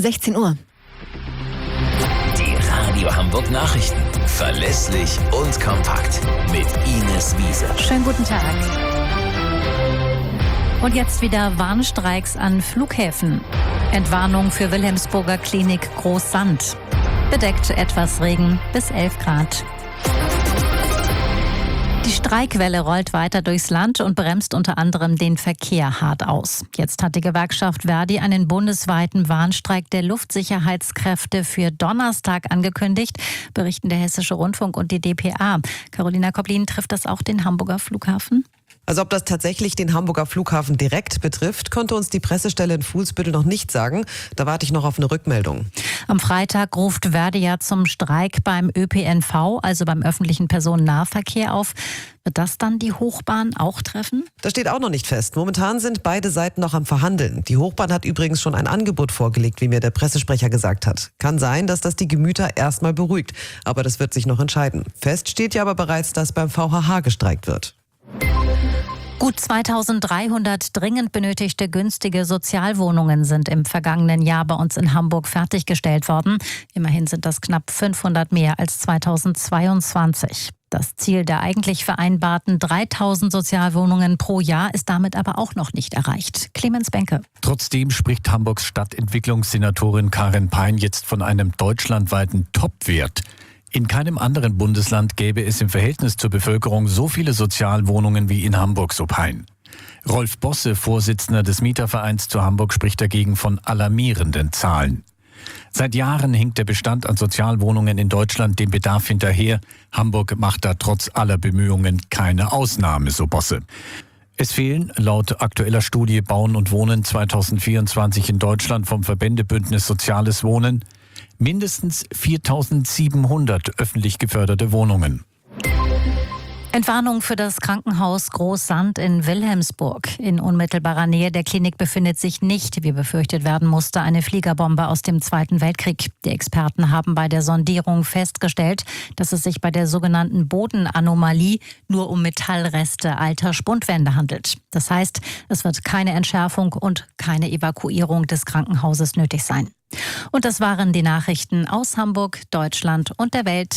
16 Uhr. Die Radio Hamburg Nachrichten. Verlässlich und kompakt. Mit Ines Wiese. Schönen guten Tag. Und jetzt wieder Warnstreiks an Flughäfen. Entwarnung für Wilhelmsburger Klinik Großsand. Bedeckt etwas Regen bis 11 Grad. Die Streikwelle rollt weiter durchs Land und bremst unter anderem den Verkehr hart aus. Jetzt hat die Gewerkschaft ver.di einen bundesweiten Warnstreik der Luftsicherheitskräfte für Donnerstag angekündigt, berichten der Hessische Rundfunk und die dpa. Carolina Koblin, trifft das auch den Hamburger Flughafen? Also ob das tatsächlich den Hamburger Flughafen direkt betrifft, konnte uns die Pressestelle in Fuhlsbüttel noch nicht sagen. Da warte ich noch auf eine Rückmeldung. Am Freitag ruft ver.di ja zum Streik beim ÖPNV, also beim öffentlichen Personennahverkehr, auf. Wird das dann die Hochbahn auch treffen? Das steht auch noch nicht fest. Momentan sind beide Seiten noch am Verhandeln. Die Hochbahn hat übrigens schon ein Angebot vorgelegt, wie mir der Pressesprecher gesagt hat. Kann sein, dass das die Gemüter erstmal beruhigt. Aber das wird sich noch entscheiden. Fest steht ja aber bereits, dass beim VHH gestreikt wird. Gut 2300 dringend benötigte günstige Sozialwohnungen sind im vergangenen Jahr bei uns in Hamburg fertiggestellt worden. Immerhin sind das knapp 500 mehr als 2022. Das Ziel der eigentlich vereinbarten 3000 Sozialwohnungen pro Jahr ist damit aber auch noch nicht erreicht. Clemens Benke. Trotzdem spricht Hamburgs Stadtentwicklungssenatorin Karin Pein jetzt von einem deutschlandweiten Topwert. In keinem anderen Bundesland gäbe es im Verhältnis zur Bevölkerung so viele Sozialwohnungen wie in Hamburg, so Pein. Rolf Bosse, Vorsitzender des Mietervereins zu Hamburg, spricht dagegen von alarmierenden Zahlen. Seit Jahren hinkt der Bestand an Sozialwohnungen in Deutschland dem Bedarf hinterher. Hamburg macht da trotz aller Bemühungen keine Ausnahme, so Bosse. Es fehlen laut aktueller Studie Bauen und Wohnen 2024 in Deutschland vom Verbändebündnis Soziales Wohnen mindestens 4.700 öffentlich geförderte Wohnungen. Entwarnung für das Krankenhaus Großsand in Wilhelmsburg. In unmittelbarer Nähe der Klinik befindet sich nicht, wie befürchtet werden musste, eine Fliegerbombe aus dem Zweiten Weltkrieg. Die Experten haben bei der Sondierung festgestellt, dass es sich bei der sogenannten Bodenanomalie nur um Metallreste alter Spundwände handelt. Das heißt, es wird keine Entschärfung und keine Evakuierung des Krankenhauses nötig sein. Und das waren die Nachrichten aus Hamburg, Deutschland und der Welt.